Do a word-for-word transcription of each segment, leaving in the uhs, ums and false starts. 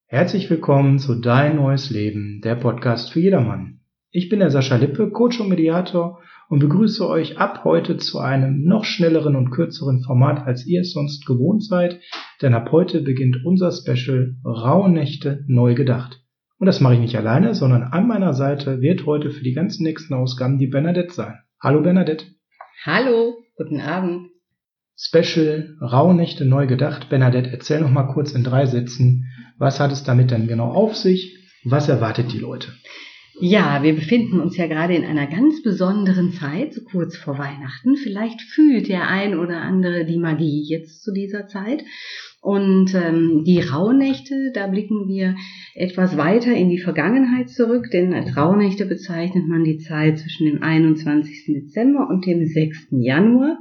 Herzlich willkommen zu Dein neues Leben, der Podcast für jedermann. Ich bin der Sascha Lippe, Coach und Mediator und begrüße euch ab heute zu einem noch schnelleren und kürzeren Format, als ihr es sonst gewohnt seid, denn ab heute beginnt unser Special Rauhnächte neu gedacht. Und das mache ich nicht alleine, sondern an meiner Seite wird heute für die ganzen nächsten Ausgaben die Bernadette sein. Hallo Bernadette. Hallo, guten Abend. Special Rauhnächte neu gedacht. Bernadette, erzähl noch mal kurz in drei Sätzen, was hat es damit denn genau auf sich? Was erwartet die Leute? Ja, wir befinden uns ja gerade in einer ganz besonderen Zeit, so kurz vor Weihnachten. Vielleicht fühlt der ein oder andere die Magie jetzt zu dieser Zeit. Und ähm, die Rauhnächte, da blicken wir etwas weiter in die Vergangenheit zurück, denn als Rauhnächte bezeichnet man die Zeit zwischen dem einundzwanzigsten Dezember und dem sechsten Januar.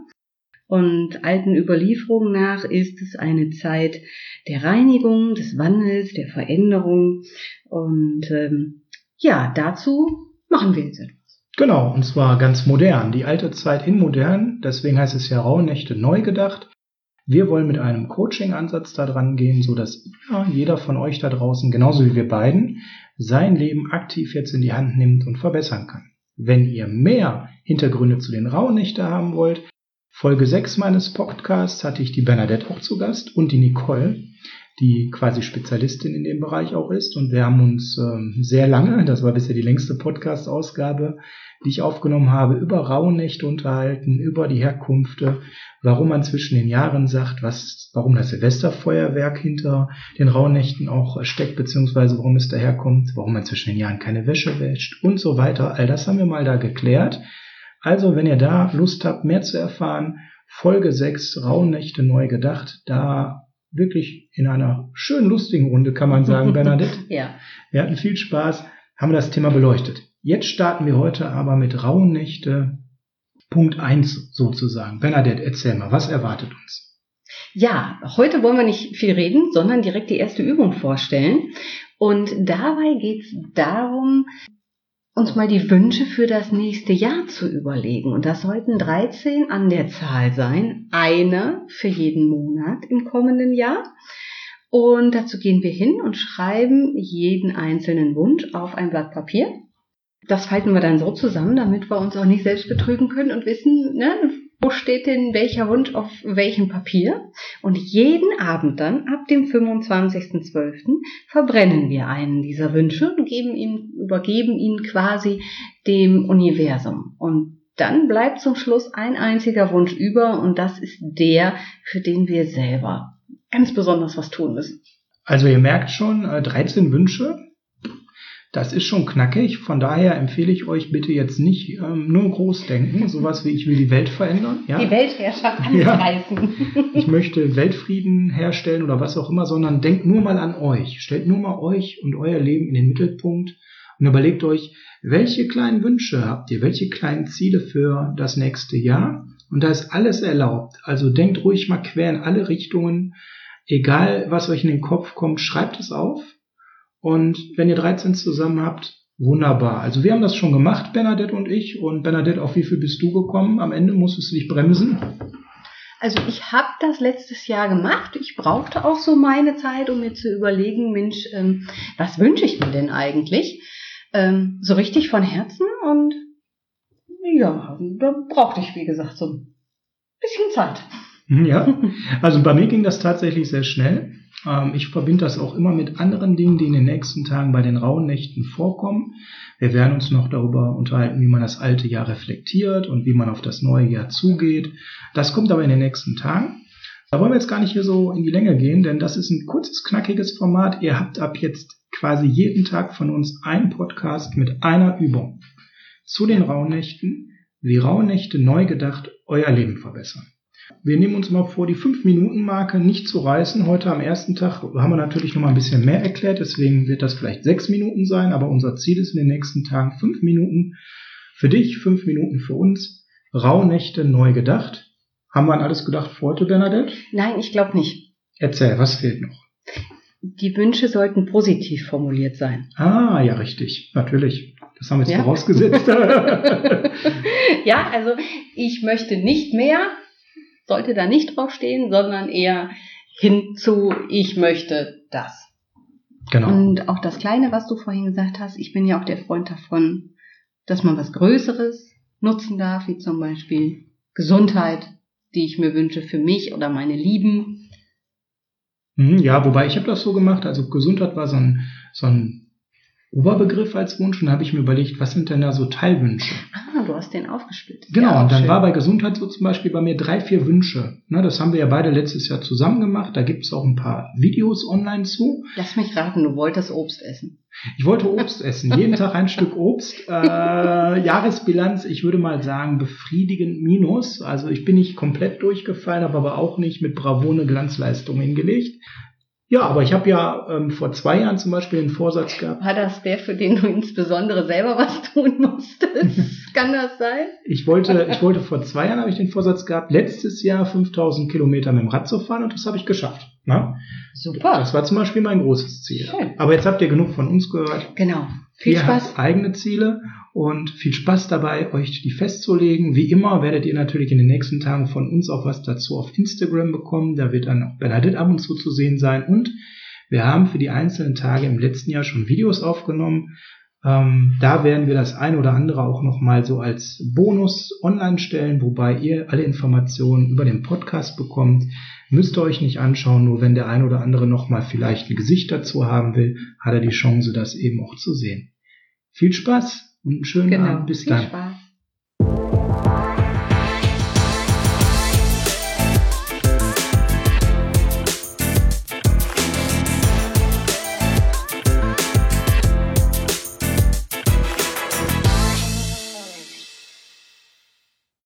Und alten Überlieferungen nach ist es eine Zeit der Reinigung, des Wandels, der Veränderung. Und ähm, ja, dazu machen wir jetzt etwas. Genau, und zwar ganz modern. Die alte Zeit in modern, deswegen heißt es ja Rauhnächte neu gedacht. Wir wollen mit einem Coaching-Ansatz da dran gehen, sodass ja, jeder von euch da draußen, genauso wie wir beiden, sein Leben aktiv jetzt in die Hand nimmt und verbessern kann. Wenn ihr mehr Hintergründe zu den Rauhnächten haben wollt, Folge sechs meines Podcasts hatte ich die Bernadette auch zu Gast und die Nicole, die quasi Spezialistin in dem Bereich auch ist. Und wir haben uns ähm, sehr lange, das war bisher die längste Podcast-Ausgabe, die ich aufgenommen habe, über Rauhnächte unterhalten, über die Herkünfte, warum man zwischen den Jahren sagt, was, warum das Silvesterfeuerwerk hinter den Rauhnächten auch steckt, beziehungsweise warum es daherkommt, warum man zwischen den Jahren keine Wäsche wäscht und so weiter. All das haben wir mal da geklärt. Also, wenn ihr da Lust habt, mehr zu erfahren, Folge sechs, Rauhnächte neu gedacht, da wirklich in einer schönen, lustigen Runde, kann man sagen, Bernadette. Ja. Wir hatten viel Spaß, haben das Thema beleuchtet. Jetzt starten wir heute aber mit Rauhnächte Punkt eins sozusagen. Bernadette, erzähl mal, was erwartet uns? Ja, heute wollen wir nicht viel reden, sondern direkt die erste Übung vorstellen. Und dabei geht es darum, uns mal die Wünsche für das nächste Jahr zu überlegen. Und das sollten dreizehn an der Zahl sein, eine für jeden Monat im kommenden Jahr. Und dazu gehen wir hin und schreiben jeden einzelnen Wunsch auf ein Blatt Papier. Das falten wir dann so zusammen, damit wir uns auch nicht selbst betrügen können und wissen, ne, wo steht denn welcher Wunsch auf welchem Papier. Und jeden Abend dann, ab dem fünfundzwanzigsten zwölften verbrennen wir einen dieser Wünsche und geben ihn, übergeben ihn quasi dem Universum. Und dann bleibt zum Schluss ein einziger Wunsch über und das ist der, für den wir selber ganz besonders was tun müssen. Also ihr merkt schon, dreizehn Wünsche. Das ist schon knackig, von daher empfehle ich euch bitte jetzt nicht ähm, nur groß denken, sowas wie ich will die Welt verändern. Ja? Die Weltherrschaft angreifen. Ja. Ich möchte Weltfrieden herstellen oder was auch immer, sondern denkt nur mal an euch. Stellt nur mal euch und euer Leben in den Mittelpunkt und überlegt euch, welche kleinen Wünsche habt ihr, welche kleinen Ziele für das nächste Jahr. Und da ist alles erlaubt. Also denkt ruhig mal quer in alle Richtungen, egal was euch in den Kopf kommt, schreibt es auf. Und wenn ihr dreizehn zusammen habt, wunderbar. Also wir haben das schon gemacht, Bernadette und ich. Und Bernadette, auf wie viel bist du gekommen? Am Ende musstest du dich bremsen. Also ich habe das letztes Jahr gemacht. Ich brauchte auch so meine Zeit, um mir zu überlegen, Mensch, ähm, was wünsche ich mir denn eigentlich? Ähm, so richtig von Herzen. Und ja, da brauchte ich, wie gesagt, so ein bisschen Zeit. Ja, also bei mir ging das tatsächlich sehr schnell. Ich verbinde das auch immer mit anderen Dingen, die in den nächsten Tagen bei den Rauhnächten vorkommen. Wir werden uns noch darüber unterhalten, wie man das alte Jahr reflektiert und wie man auf das neue Jahr zugeht. Das kommt aber in den nächsten Tagen. Da wollen wir jetzt gar nicht hier so in die Länge gehen, denn das ist ein kurzes, knackiges Format. Ihr habt ab jetzt quasi jeden Tag von uns einen Podcast mit einer Übung zu den Rauhnächten, wie Rauhnächte neu gedacht euer Leben verbessern. Wir nehmen uns mal vor, die fünf Minuten Marke nicht zu reißen. Heute am ersten Tag haben wir natürlich noch mal ein bisschen mehr erklärt, deswegen wird das vielleicht sechs Minuten sein, aber unser Ziel ist in den nächsten Tagen fünf Minuten für dich, fünf Minuten für uns. Rauhnächte neu gedacht. Haben wir an alles gedacht für heute, Bernadette? Nein, ich glaube nicht. Erzähl, was fehlt noch? Die Wünsche sollten positiv formuliert sein. Ah, ja, richtig, natürlich. Das haben wir jetzt Ja. vorausgesetzt. Ja, also ich möchte nicht mehr, sollte da nicht draufstehen, sondern eher hin zu, ich möchte das. Genau. Und auch das Kleine, was du vorhin gesagt hast, ich bin ja auch der Freund davon, dass man was Größeres nutzen darf, wie zum Beispiel Gesundheit, die ich mir wünsche für mich oder meine Lieben. Ja, wobei ich habe das so gemacht, also Gesundheit war so ein, so ein Oberbegriff als Wunsch und da habe ich mir überlegt, was sind denn da so Teilwünsche? Ah, du hast den aufgesplittet. Genau, ja, und dann schön. war bei Gesundheit so zum Beispiel bei mir drei, vier Wünsche. Ne, das haben wir ja beide letztes Jahr zusammen gemacht, da gibt es auch ein paar Videos online zu. Lass mich raten, du wolltest Obst essen. Ich wollte Obst essen, jeden Tag ein Stück Obst. Äh, Jahresbilanz, ich würde mal sagen, befriedigend minus. Also ich bin nicht komplett durchgefallen, habe aber auch nicht mit Bravour eine Glanzleistung hingelegt. Ja, aber ich habe ja ähm, vor zwei Jahren zum Beispiel den Vorsatz gehabt. War das der, für den du insbesondere selber was tun musstest? Kann das sein? Ich wollte, ich wollte vor zwei Jahren habe ich den Vorsatz gehabt, letztes Jahr fünftausend Kilometer mit dem Rad zu fahren und das habe ich geschafft. Na? Super. Das war zum Beispiel mein großes Ziel. Schön. Aber jetzt habt ihr genug von uns gehört. Genau. Viel Ihr Spaß. habt eigene Ziele und viel Spaß dabei, euch die festzulegen. Wie immer werdet ihr natürlich in den nächsten Tagen von uns auch was dazu auf Instagram bekommen. Da wird dann auch Bernadette ab und zu zu sehen sein. Und wir haben für die einzelnen Tage im letzten Jahr schon Videos aufgenommen. Ähm, da werden wir das ein oder andere auch nochmal so als Bonus online stellen, wobei ihr alle Informationen über den Podcast bekommt. Müsst ihr euch nicht anschauen, nur wenn der ein oder andere nochmal vielleicht ein Gesicht dazu haben will, hat er die Chance, das eben auch zu sehen. Viel Spaß und einen schönen Genau. Abend. Bis Viel dann. Spaß.